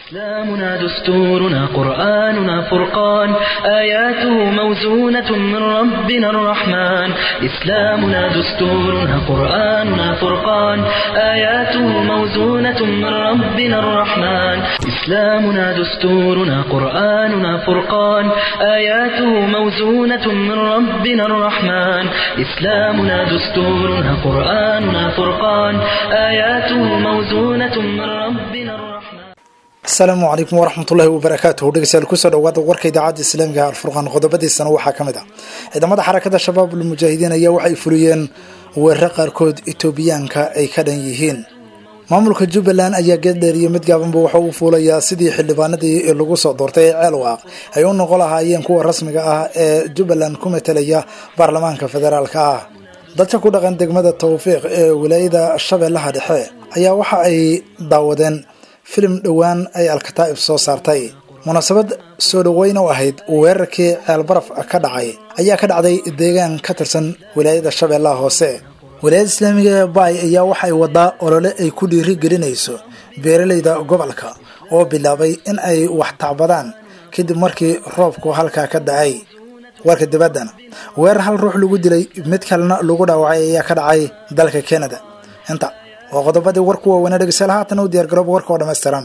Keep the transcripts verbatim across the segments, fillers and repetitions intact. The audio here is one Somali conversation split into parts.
إسلامنا دستورنا قرآننا فرقان آياته موزونة من ربنا الرحمن إسلامنا دستورنا قرآننا فرقان آياته موزونة من ربنا الرحمن إسلامنا دستورنا قرآننا فرقان آياته موزونة من ربنا الرحمن إسلامنا دستورنا قرآننا فرقان آياته موزونة من ربنا الرحمن asalaamu calaykum waraxmatullaahi wabarakaatuhu dhegeystayaal kusoo dhawaada warka idaacadda islaamiga alfurqaan qodobadiisana waxaa ka mid ah ciidamada xarakada shabaab ulmujaahidiin ayaa waxay fuliyeen weeraro qaarkood etoobiyaanka ay ka dhan yihiin maamulka jubbaland ayaa geeldheeriyo mid gaabanba waxa uu fuulayaa sidii xildhibaanadii lagu soo doortay ee ceelwaaq ay u noqon lahaayeen kuwa rasmiga ah ee jubbaland ku metelaya baarlamaanka federaalka ah dadka ku dhaqan degmada tawfiiq ee wilaayada shabeellaha dhexe ayaa waxa ay daawadeen filim dhowaan ay alkataa'ib soo saartay munaasabad soo dhoweyn u ahayd weerarkii ceelbaraf ka dhacay ayaa ka dhacday deegaan ka tirsan wilaayada shabeellaha hoose wilaayada islaamiga ee baay ayaa waxay wadaa olole ay ku dhiiri gelinayso beeralayda gobolka oo bilaabay in ay wax tacbadaan kadib markii roobku halkaa ka da'ay warka dibaddana weerar hal ruux lagu dilay mid kalena lagu dhaawacay ayaa ka dhacay dalka Canada inta وقضبادي وركو ونادق سالها تنودي القرب وركو دمستران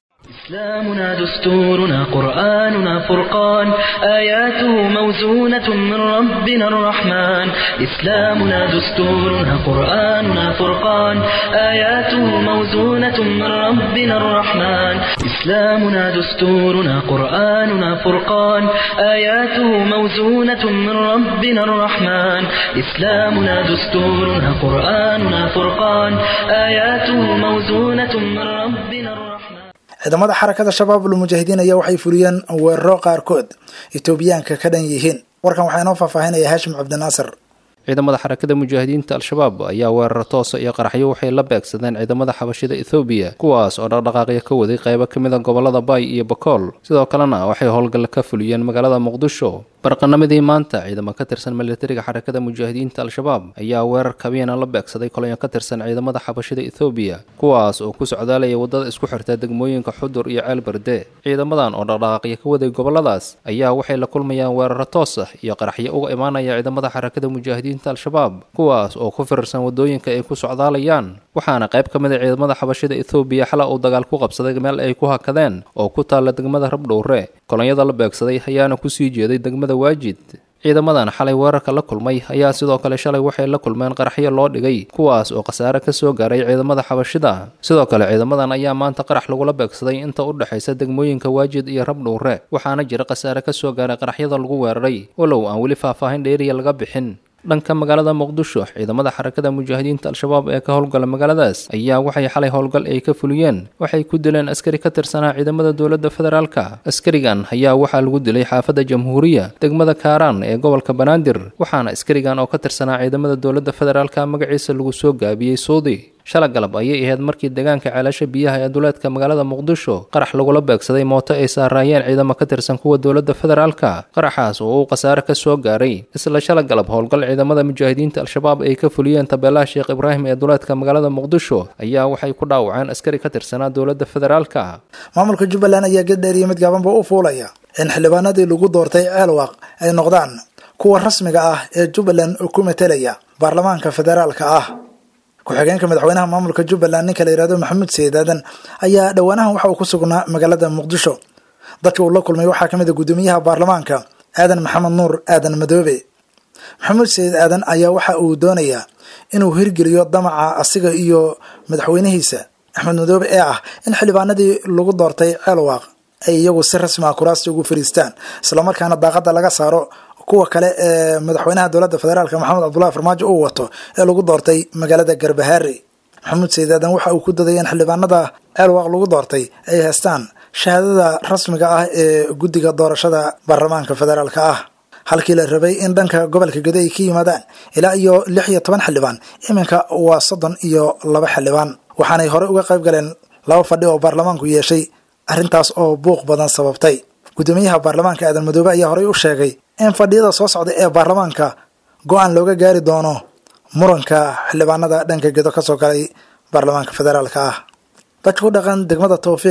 إسلامنا دستورنا قرآننا فرقان آياته موزونة من ربنا الرحمن إسلامنا دستورنا قرآننا فرقان آياته موزونة من ربنا الرحمن إسلامنا دستورنا قرآننا فرقان آياته موزونة من ربنا الرحمن إسلامنا دستورنا قرآننا فرقان آياته موزونة من ربنا الرحمن ciidamada xarakada shabaab ulmujaahidiin ayaa waxay fuliyeen weeraro qaarkood etoobiyaanka ka dhan yihiin warkan waxaa inoo faahfaahinaya haashim cabdinaasir ciidamada xarakada mujaahidiinta al-shabaab ayaa weeraro toosa iyo qaraxyo waxay la beegsadeen ciidamada xabashida ethoobiya kuwaas oo dhaqdhaqaaqyo ka waday qaybo ka mid a gobolada baay iyo bakool sidoo kalena waxay howlgal ka fuliyeen magaalada muqdisho barqanamadii maanta ciidamo ka tirsan militariga xarakada mujaahidiinta al-shabaab ayaa weerar kabiina la beegsaday kolonyo ka tirsan ciidamada xabashida ethoobiya kuwaas oo ku socdaalaya wadada isku xirta degmooyinka xudur iyo ceel berde ciidamadan oo dhaqdhaqaaqyo ka waday goboladaas ayaa waxay la kulmayaan weeraro toos ah iyo qaraxyo uga imaanaya ciidamada xarakada mujaahidiinta al-shabaab kuwaas oo ku firarsan wadooyinka ay ku socdaalayaan waxaana qayb ka mid ah ciidamada xabashida ethoobiya xala uu dagaal ku qabsaday meel ay ku hakadeen oo ku taala degmada rabdhowre kolonyada la beegsaday ayaana kusii jeeday degmada waajid ciidamadan xalay weerarka la kulmay ayaa sidoo kale shalay waxay la kulmeen qaraxyo loo dhigay kuwaas oo khasaare ka soo gaaray ciidamada xabashida sidoo kale ciidamadan ayaa maanta qarax lagula beegsaday inta u dhaxaysa degmooyinka waajid iyo rabdhowre waxaana jira khasaare ka soo gaaray qaraxyada lagu weeraray walow aan weli faahfaahin dheeriya laga bixin dhanka magaalada muqdisho ciidamada xarakada mujaahidiinta al-shabaab ee ka howlgala magaaladaas ayaa waxay xalay howlgal ay ka fuliyeen waxay ku dileen askari ka tirsanaa ciidamada dowladda federaalka askarigan ayaa waxaa lagu dilay xaafadda jamhuuriya degmada kaaraan ee gobolka banaadir waxaana askarigan oo ka tirsanaa ciidamada dowladda federaalka magaciisa lagu soo gaabiyey suudi shala galab ayay ahayd markii deegaanka ceelasha biyaha ee duleedka magaalada muqdisho qarax lagula beegsaday mooto ay saaraayeen ciidamo ka tirsan kuwa dowladda federaalka qaraxaas oo uu khasaare ka soo gaaray isla shala galab howlgal ciidamada mujaahidiinta al-shabaab ay ka fuliyeen tabeelaha sheekh ibraahim ee duleedka magaalada muqdisho ayaa waxay ku dhaawaceen askari ka tirsanaa dowladda federaalka maamulka jubbaland ayaa geeldheeriyo mid gaabanba u fuulaya in xildhibaanadii lagu doortay ceelwaaq ay noqdaan kuwa rasmiga ah ee jubbaland ku metelaya baarlamaanka federaalka ah ku-xigeenka madaxweynaha maamulka jubbaland ninka la yihahdo maxamuud sayid aadan ayaa dhowaanahan waxa uu ku sugnaa magaalada muqdisho dadka uu la kulmay waxaa ka mid a guddoomiyaha baarlamaanka aadan maxamed nuur aadan madoobe maxamuud sayid aadan ayaa waxa uu doonayaa inuu hirgeliyo damaca asiga iyo madaxweynihiisa axmed madoobe ee ah in xildhibaanadii lagu doortay ceelwaaq ay iyagu si rasmi ah kuraasta ugu fariistaan islamarkaana daaqada laga saaro kuwa kale ee madaxweynaha dowladda federaalka maxamed cabdullahi farmaajo uu wato ee lagu doortay magaalada garbahaare maxamuud sayid aadan waxa uu ku daday in xildhibaanada ceelwaaq lagu doortay ay haystaan shahaadada rasmiga ah ee guddiga doorashada baarlamaanka federaalka ah halkii la rabay in dhanka gobolka gede ay ka yimaadaan ilaa iyo lix iyo toban xildhibaan iminka waa soddon iyo laba xildhibaan waxaanay horey uga qayb galeen laba fadhi oo baarlamaanku yeeshay arrintaas oo buuq badan sababtay guddoomiyaha baarlamaanka aadan madoobe ayaa horey u sheegay in fadhiyada soo socda ee baarlamaanka go-aan looga gaari doono muranka xildhibaanada dhanka gedo ka soo galay baarlamaanka federaalka ah dadka ku dhaqan degmada tawfiiq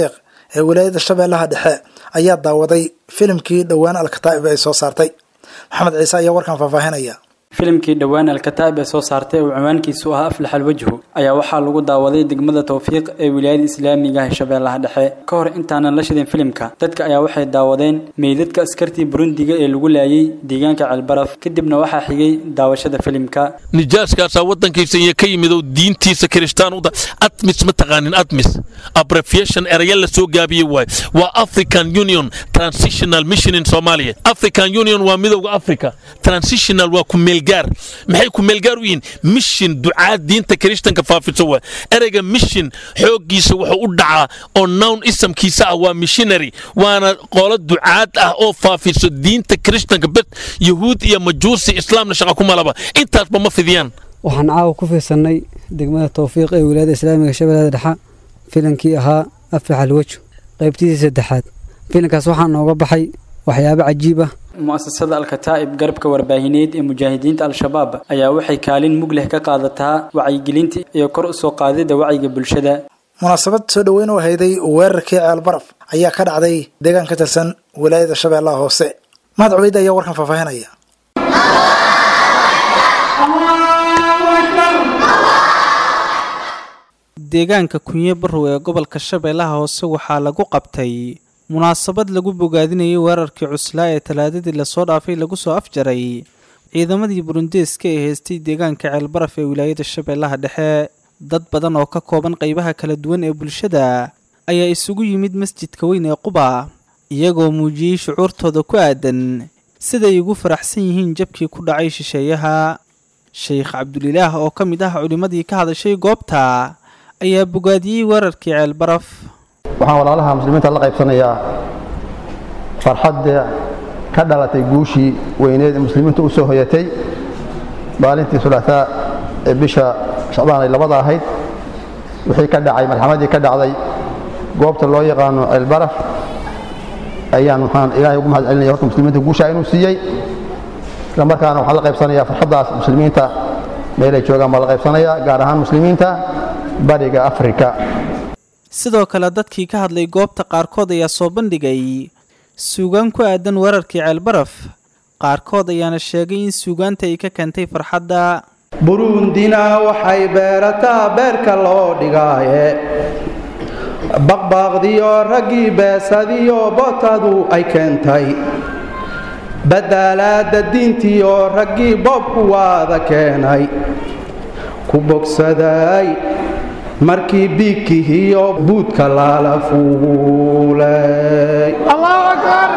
ee wilaayada shabeellaha dhexe ayaa daawaday filimkii dhowaan alkataa'ib ay soo saartay. maxamed ciise ayaa warkan faahfaahinaya. filimkii dhowaan alkataa'ib ee soo saartay oo cinwaankiisu ahaa aflax alwajhu ayaa waxaa lagu daawaday degmada tawfiiq ee wilaayada islaamiga ah shabeellaha dhexe. ka hor intaanan la shidin filimka, dadka ayaa waxay daawadeen meydadka askartii burundiga ee lagu laayay deegaanka ceelbaraf. kadibna waxaa xigay daawashada filimka. nijaaskaasaa wadankiisa iyo ka yimid oo diintiisa kirishtaan u admis ma taqaanin admis abbreviation eraya la soo gaabiyey waay waa African Union Transitional Mission in Somalia. African Union waa midowga Africa, transitional waa ku meel gaar. maxay ku meel gaar u yihiin? mission ducaad diinta kirishtanka faafiso waa ereyga mission xoogiisa wuxuu u dhacaa oo noun ismkiisa ah waa missionary, waana qolo ducaad ah oo faafiso diinta kirishtanka bad yahuud iyo majuusi islaamna shaqo kuma laba intaasba ma fidiyaan. waxaan caawa ku fiirsanay degmada tawfiiq ee wilaayada islaamiga shabeellaha dhexe filankii ahaa aflax alwajhu qaybtiisa saddexaad. filankaas waxaa nooga baxay waxyaabo cajiib ah. mu'asasada alkataa'ib garabka warbaahineed ee mujaahidiinta al-shabaab ayaa waxay kaalin mug leh ka qaadataa wacyigelinta iyo kor u soo qaadida wacyiga bulshada. munaasabad soo dhaweyn oo hayday weerarkii ceelbaraf ayaa ka dhacday deegaan ka tirsan wilaayada shabeellaha hoose. mahad cubeyd ayaa warkan faahfaahinaya. deegaanka kunye barrow ee gobolka shabeellaha hoose waxaa lagu qabtay munaasabad lagu bogaadinayay weerarkii cuslaa ee talaadadii lasoo dhaafay lagu soo afjaray ciidamadii burundeeska ee heystay deegaanka ceelbaraf ee wilaayada shabeellaha dhexe. dad badan oo ka kooban qaybaha kala duwan ee bulshada ayaa isugu yimid masjidka weyn ee Quba iyagoo muujiyay shucuurtooda ku aadan siday ugu faraxsan yihiin jabkii ku dhacay shisheeyaha. Sheekh Cabdulilaah oo ka mid ah culimadii ka hadashay goobta ayaa bogaadiyay weerarkii ceelbaraf. waxaan walaalaha muslimiinta la qaybsanayaa farxadda ka dhalatay guushii weyneed ee muslimiintu u soo hoyatay maalintii sulaataa ee bisha shacbaan ay labada ahayd. wixii ka dhacay marxamadii ka dhacday goobta loo yaqaano ceelbaraf ayaan waxaan ilaahay ugu mahad celinaya horta muslimiinta guusha inuu siiyey. isla markaana waxaan la qaybsanayaa farxaddaas muslimiinta meelay joogaan baa la qaybsanayaa, gaar ahaan muslimiinta bariga Afrika. sidoo kale dadkii ka hadlay goobta qaarkood ayaa soo bandhigay suugaan ku aadan weerarkii ceelbaraf. qaarkood ayaana sheegay in suugaanta ay ka keentay farxadda. burundina waxay beerataa beerka loo dhigaaye baqbaaqdiyo raggii beesadiyo bootadu ay keentay badalaada diintiyo raggii boobku waada keenay ku bogsaday markii biikihiyo buudka laala fuulay. Allahu akbar.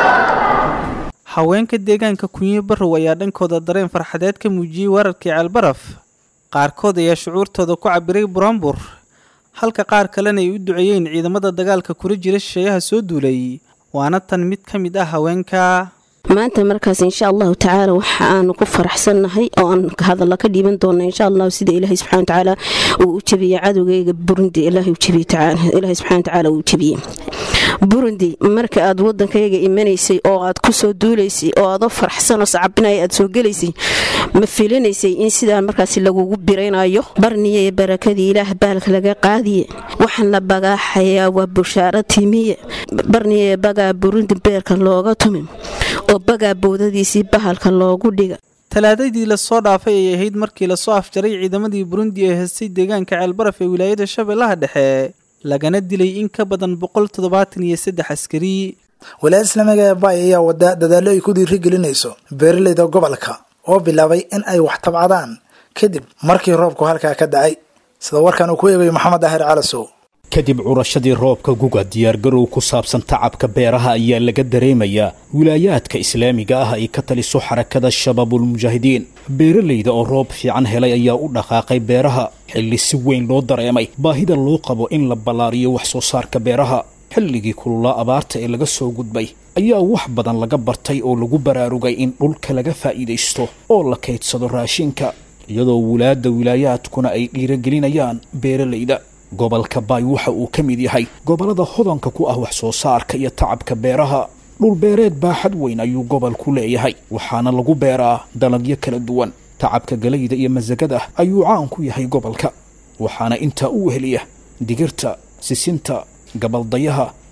haweenka deegaanka kunye barrow ayaa dhankooda dareen farxadeed ka muujiyay weerarkii ceelbaraf. qaarkood ayaa shucuurtooda ku cabiray buraanbur, halka qaar kalena ay u duceeyeen ciidamada dagaalka kula jira shisheeyaha soo duulay. waana tan mid ka mid ah haweenka. maanta markaas insha Allah taala waxa aan ku faraxsanahay oo aan hadalla ka dhiiban doono insha Allah sida Ilaahay subhanahu wa ta'ala uu u jabiyay cadowgayga Burundi. Ilaahay u jabiyay ta'ala Ilaahay subhanahu wa ta'ala uu jabiyay Burundi. marka aad wadankayga imanaysay oo aad ku soo duulaysay oo aad faraxsan oo sacabinay aad soo galaysay ma fiilinaysay in sidaan markaas lagu biraynayo barniye barakadii Ilaah baalka laga qaadiye waxaan la bagaaxayaa waa bushaaro timiye barniye baga Burundi beerka looga tumin oo baga boodadiisii bahalka loogu dhiga. talaadadii la soo dhaafay ay ahayd markii la soo afjaray ciidamadii Burundi ee heystay deegaanka ceelbaraf ee wilaayada shabeellaha dhexe lagana dilay in ka badan boqol toddobaatan iyo saddex askari. wilaayada islaamiga ee Bay ayaa wada dadaalo ay ku dhiirigelinayso beeraleyda gobolka oo bilaabay in ay wax tabcadaan kadib markii roobku halkaa ka dhacay. sida warkan uu ku eegay Maxamed Ahir Calasow. kadib curashadii roobka guga diyaargarow ku saabsan tacabka beeraha ayaa laga dareemayaa wilaayaadka islaamiga ah ay ka taliso xarakada shabaabul mujaahidiin. beeraleyda oo roob fiican helay ayaa u dhaqaaqay beeraha xilli si weyn loo dareemay baahida loo qabo in la ballaariyo wax soo saarka beeraha. xilligii kululaa abaarta ee laga soo gudbay ayaa wax badan laga bartay oo lagu baraarugay in dhulka laga faa'iidaysto oo la kaydsado raashinka, iyadoo wulaadda wilaayaadkuna ay dhiirigelinayaan beeraleyda. gobolka Bay waxa uu ka mid yahay gobolada hodanka ku ah wax soo saarka iyo tacabka beeraha. dhul beereed baaxad weyn ayuu gobolku leeyahay, waxaana lagu beeraa dalagyo kala duwan. tacabka galayda iyo masagada ayuu caan ku yahay gobolka, waxaana intaa u weheliya digirta, sisinta, gabaldayaha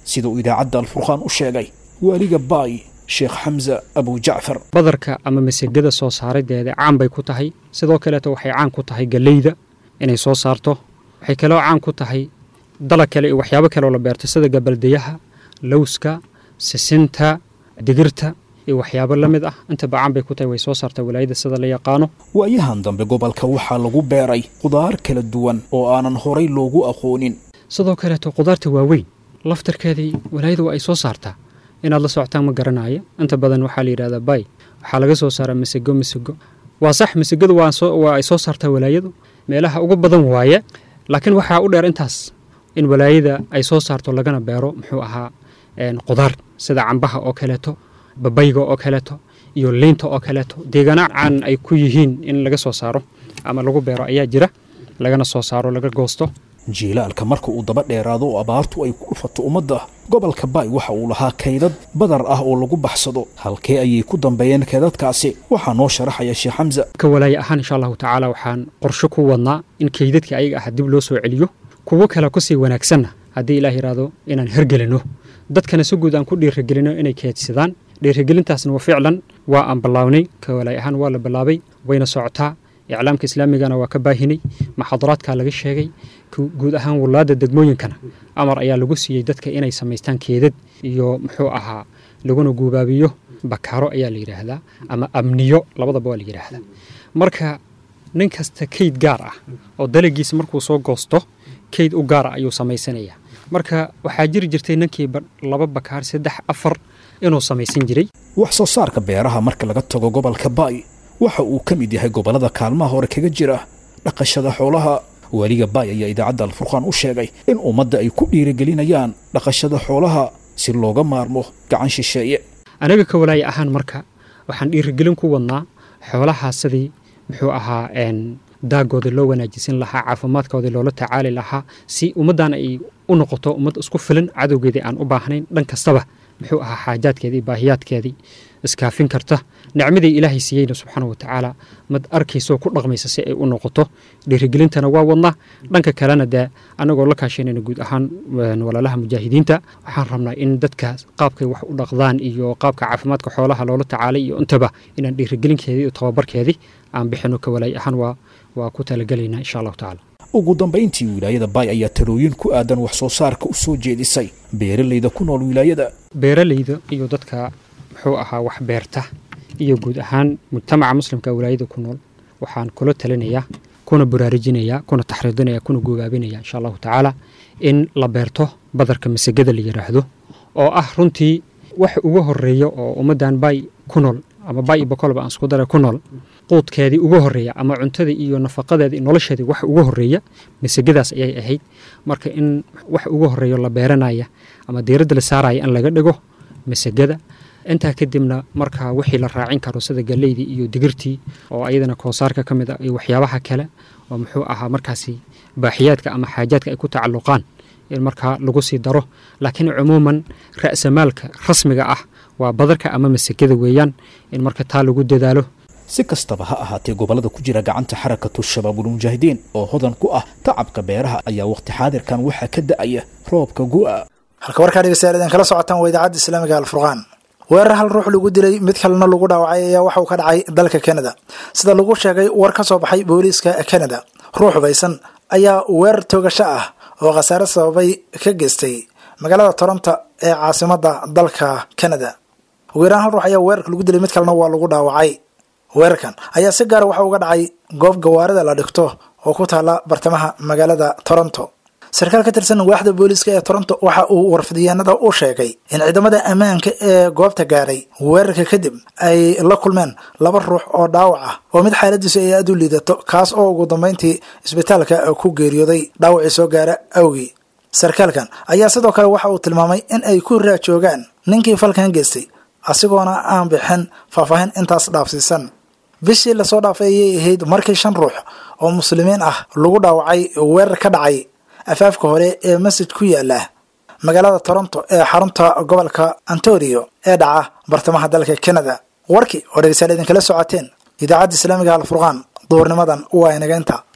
sida uu idaacadda alfurqaan u sheegay waaliga baay sheekh xamse abu jacfar badarka ama masagada soo saarideeda caan bay ku tahay sidoo kaleeto waxay caan ku tahay galeyda inay soo saarto waxay kaloo caan ku tahay dalag kale iyo waxyaabo kale oo la beerto sida gabaldayaha lowska sisinta digirta iyo waxyaabo la mid ah inta bacaan bay ku tahay way soo saartaa walaayada sida la yaqaano waayahan dambe gobolka waxaa lagu beeray qudaar kala duwan oo aanan horay loogu aqoonin sidoo kaleeto qudaarta waaweyn laftarkeedii walaayada waa ay soo saartaa inaad la socotaan ma garanayo inta badan waxaa la yidhahdaa bay waxaa laga soo saaraa masago masago waa sax masagadu waa ay soo saartaa walaayadu meelaha ugu badan waaye laakiin waxaa u dheer intaas in walaayada ay soo saarto lagana beero muxuu ahaa qudaar sida cambaha oo kaleeto babayga oo kaleeto iyo liinta oo kaleeto deegaana caan ay ku yihiin in laga soo saaro ama lagu beero ayaa jira lagana soo saaro laga goosto jiilaalka marka uu daba dheeraado oo abaartu ay ku dhufato ummadda gobolka baay waxa uu lahaa kaydad badar ah oo lagu baxsado halkee ayay ku dambeeyeen kaydadkaasi waxaa noo sharaxaya sheekh xamse ka walaaya ahaan insha allahu tacaala waxaan qorshe ku wadnaa in kaydadkii ayaga ah dib loo soo celiyo kuwo kale kusii wanaagsanna haddii ilaah yidhaahdo inaan hergelino dadkana si guud aan ku dhiirigelino inay keedsadaan dhiirigelintaasna waa ficlan waa aan ballaawnay ka walaay ahaan waa la bilaabay wayna socotaa iclaamka islaamigana waa ka baahinay maxaadaraadkaa laga sheegay guud ahaan walaada degmooyinkana amar ayaa lagu siiyey dadka inay samaystaan keedad iyo muxuu ahaa laguna guubaabiyo bakaaro ayaa la yidhaahdaa ama amniyo labadaba waa la yidhaahdaa marka nin kasta kayd gaar ah oo dalagiisa markuu soo goosto kayd u gaara ayuu samaysanayaa marka waxaa jiri jirtay ninkii laba bakaar saddex afar inuu samaysan jiray wax soo saarka beeraha marka laga tago gobolka baay waxa uu ka mid yahay gobollada kaalmaha hore kaga jira dhaqashada xoolaha waaliga baay ayaa idaacadda alfurqaan u sheegay in ummadda ay ku dhiirigelinayaan dhaqashada xoolaha si looga maarmo gacan shisheeye anaga ka walaaya ahaan marka waxaan dhiirigelin ku wadnaa xoolaha sidii muxuu ahaa daagooda loo wanaajisan lahaa caafimaadkooda loola tacaali lahaa si ummaddan ay u noqoto ummad isku filan cadowgeedii aan u baahnayn dhan kastaba muxuu ahaa xaajaadkeedii baahiyaadkeedii iskaafin karta nicmadii ilaahay siiyeyna subxaana wa tacaala mad arkaysoo ku dhaqmaysa si ay u noqoto dhiirigelintana waa wadnaa dhanka kalena dee annagoo la kaashanayna guud ahaan walaalaha mujaahidiinta waxaan rabnaa in dadka qaabkay wax u dhaqdaan iyo qaabka caafimaadka xoolaha loola tacaalay iyo intaba inaan dhiirigelinkeedii iyo tababarkeedii aan bixino ka walaay ahaan waa waa ku talagelaynaa insha allahu tacaala ugu dambayntii wilaayada baay ayaa talooyin ku aadan wax soo saarka u soo jeedisay beeralayda ku nool wilaayada beeralayda iyo dadka muxuu ahaa wax beerta iyo guud ahaan mujtamaca muslimka wilaayada ku nool waxaan kula talinayaa kuna baraarujinayaa kuna taxriidinayaa kuna guubaabinayaa insha allahu tacaala in la beerto badarka masagada la yidhaahdo oo ah runtii wax ugu horeeya oo ummaddan baay ku nool ama baay iyo bokolba aan isku dara ku nool quudkeedii ugu horeeya ama cuntadii iyo nafaqadeedii nolosheedii wax ugu horeeya masagadaas ayay ahayd marka in wax ugu horeeyo la beeranaya ama diiradda la saaraya in laga dhigo masagada intaa kadibna markaa wixii la raacin karo sida galeydii iyo digirtii oo ayadana koosaarka ka mid ah iyo waxyaabaha kale oo muxuu ahaa markaasi baaxiyaadka ama xaajaadka ay ku tacalluqaan in markaa lagu sii daro laakiin cumuuman ra'samaalka rasmiga ah waa badarka ama masagada weeyaan in marka taa lagu dadaalo si kastaba ha ahaatee gobollada ku jira gacanta xarakatu shabaabulmujaahidiin oo hodan ku ah tacabka beeraha ayaa waqti xaadirkan waxaa ka da'aya roobka gu'a halka warkaa dhegeystayaal idin kala socotaan waa idaacadda islaamiga alfurqaan weerar hal ruux lagu dilay mid kalena lagu dhaawacay ayaa waxa uu ka dhacay dalka Canada sida lagu sheegay war ka soo baxay booliiska Canada ruux baysan ayaa weerar toogasho ah oo khasaare sababay ka geystay magaalada Toronto ee caasimadda dalka Canada weerar hal ruux ayaa weerarka lagu dilay mid kalena waa lagu dhaawacay weerarkan ayaa si gaar ah waxa uu ka dhacay goob gawaarida la dhigto oo ku taala bartamaha magaalada Toronto sarkaal ka tirsan waaxda booliiska ee Toronto waxa uu warfidyaanada u sheegay in ciidamada ammaanka ee goobta gaaray weerarka kadib ay la kulmeen laba ruux oo dhaawac ah oo mid xaaladiisu ay aad u liidato kaas oo ugu dambeyntii isbitaalka ku geeriyooday dhaawacii soo gaara awgi sarkaalkan ayaa sidoo kale waxa uu tilmaamay in ay ku raajoogaan ninkii falkan geystay asigoona aan bixin faahfaahin intaas dhaafsiisan bishii la soo dhaafay ayay ahayd markii shan ruux oo muslimiin ah lagu dhaawacay weerar ka dhacay afaafka hore ee masjid ku yaala magaalada Toronto ee xarunta gobolka Ontario ee dhaca bartamaha dalka Canada warkii oo dhegeystayaal idin kala socoteen idaacadda islaamiga alfurqaan duurnimadan waa inaga inta